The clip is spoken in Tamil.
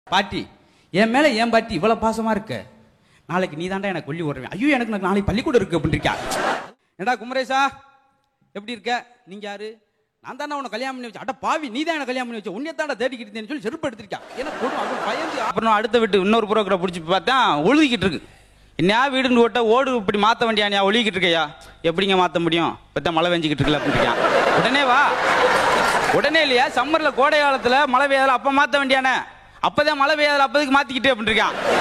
பாட்டி என் மேல ஏன் பாட்டி இவ்வளவு பாசமா இருக்க? நாளைக்கு நீ தாண்டா எனக்கு கொல்லி ஓடுறேன். ஐயோ எனக்கு நாளைக்கு பள்ளிக்கூடம் இருக்கு அப்படின்னு இருக்கா. ஏண்டா குமரேசா எப்படி இருக்க? நீங்க யாரு? நான் தானே உன்னை கல்யாணம் பண்ணி வச்சேன். அட பாவி, நீ தான் எனக்கு கல்யாணம் பண்ணி வச்ச. உன்னை தாண்டா தேடிக்கிட்டு சொல்லி செருப்பு எடுத்திருக்கா. எனக்கு பயந்து அப்புறம் அடுத்த வீட்டு இன்னொரு புரோக்கரை பிடிச்சி பார்த்தா ஒழுகிக்கிட்டு இருக்கு. என்ன வீடுன்னு ஓட்ட ஓடு இப்படி மாற்ற வேண்டியா? ஒழுகிக்கிட்டு இருக்கையா? எப்படிங்க மாற்ற முடியும்? இப்போ மழை பெஞ்சிக்கிட்டு இருக்குல்ல அப்படின்னு. உடனே வா. உடனே இல்லையா? சம்மர்ல கோடை காலத்துல மழை பெய்யாத அப்ப மாற்ற வேண்டியானே. அப்பதான் மழை பெய்யாத அப்போதுக்கு மாத்திக்கிட்டு அப்படின்னு இருக்கான்.